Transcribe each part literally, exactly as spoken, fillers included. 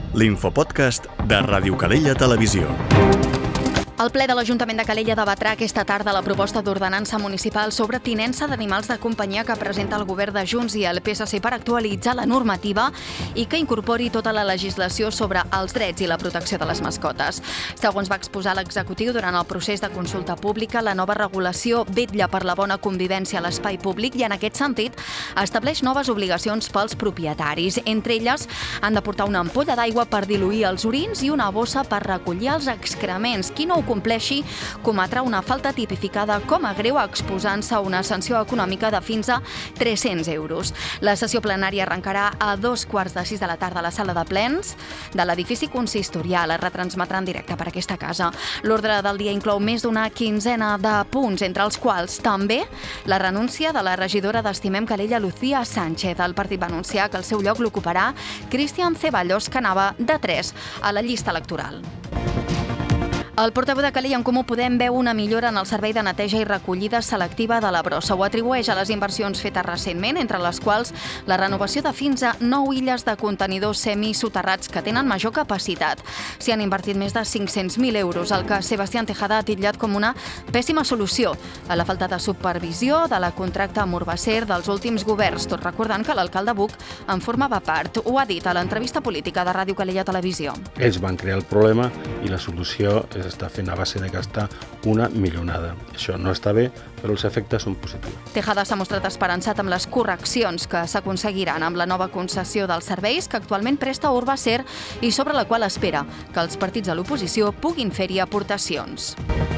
l'infopodcast de Ràdio Calella Televisió. El ple de l'Ajuntament de Calella debatrà aquesta tarda la proposta d'ordenança municipal sobre tinença d'animals de companyia que presenta el govern de Junts i el P S C per actualitzar la normativa i que incorpori tota la legislació sobre els drets i la protecció de les mascotes. Segons va exposar l'executiu durant el procés de consulta pública, la nova regulació vetlla per la bona convivència a l'espai públic i en aquest sentit estableix noves obligacions pels propietaris. Entre elles, han de portar una ampolla d'aigua per diluir els orins i una bossa per recollir els excrements. Qui no ho compleixi cometrà una falta tipificada com a greu exposant-se a una sanció econòmica de fins a tres-cents euros. La sessió plenària arrencarà a dos quarts de sis de la tarda a la sala de plens de l'edifici consistorial. Es retransmetrà en directe per aquesta casa. L'ordre del dia inclou més d'una quinzena de punts, entre els quals també la renúncia de la regidora d'Estimem Calella, Lucía Sánchez. El partit va anunciar que el seu lloc l'ocuparà Cristian Ceballos, que anava de tres a la llista electoral. El portaveu de Calella en Comú Podem veu una millora en el servei de neteja i recollida selectiva de la brossa. Ho atribueix a les inversions fetes recentment, entre les quals la renovació de fins a nou illes de contenidors semisoterrats que tenen major capacitat. S'hi han invertit més de cinc-cents mil euros, el que Sebastián Tejada ha titllat com una pèssima solució a la falta de supervisió de la contracta amb Urbacer dels últims governs, tot recordant que l'alcalde Buch en formava part. Ho ha dit a l'entrevista política de Ràdio Calella Televisió. Ells van crear el problema i la solució és està fent a base de gastar una milionada. Això no està bé, però els efectes són positius. Tejada s'ha mostrat esperançat amb les correccions que s'aconseguiran amb la nova concessió dels serveis que actualment presta Urbacer i sobre la qual espera que els partits de l'oposició puguin fer-hi aportacions.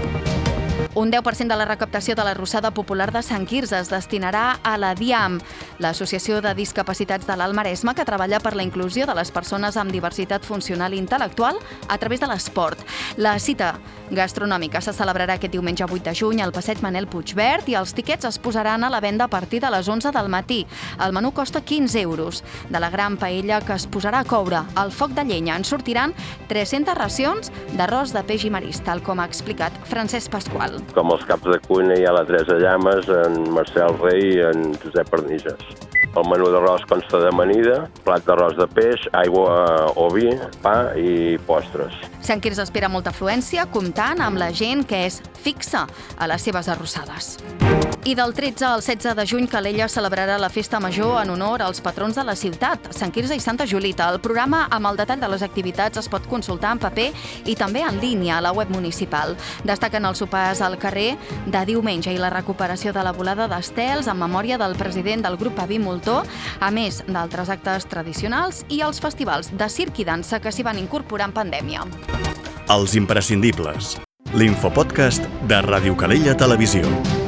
Un deu per cent de la recaptació de la Rossada Popular de Sant Quirze es destinarà a la DIAM, l'Associació de Discapacitats de l'Alt Maresme, que treballa per la inclusió de les persones amb diversitat funcional i intel·lectual a través de l'esport. La cita gastronòmica se celebrarà aquest diumenge vuit de juny al passeig Manel Puigverd i els tiquets es posaran a la venda a partir de les onze del matí. El menú costa quinze euros. De la gran paella que es posarà a coure al foc de llenya en sortiran tres-centes racions d'arròs de peix i marisc, tal com ha explicat Francesc Pasqual. Com els caps de cuina hi ha la Teresa Llames, en Marcel Rey i en Josep Arniges. El menú d'arròs consta d'amanida, plat d'arròs de peix, aigua o vi, pa i postres. Sant Quirze espera molta afluència, comptant amb la gent que és fixa a les seves arrossades. I del tretze al setze de juny, Calella celebrarà la festa major en honor als patrons de la ciutat, Sant Quirze i Santa Julita. El programa amb el detall de les activitats es pot consultar en paper i també en línia a la web municipal. Destaquen els sopars al carrer de diumenge i la recuperació de la volada d'estels en memòria del president del grup Avi Moltó, a més d'altres actes tradicionals i els festivals de circ i dansa que s'hi van incorporar en pandèmia. Els imprescindibles. L'infopodcast de Ràdio Calella Televisió.